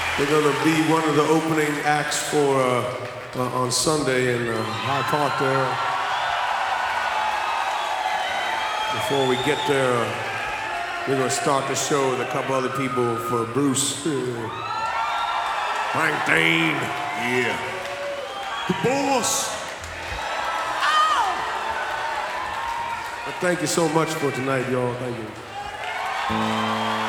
They're gonna be one of the opening acts for on Sunday in Hyde Park there. Before we get there, we're gonna start the show with a couple other people for Bruce. Frank Dane, yeah. The boss. But thank you so much for tonight, y'all. Thank you.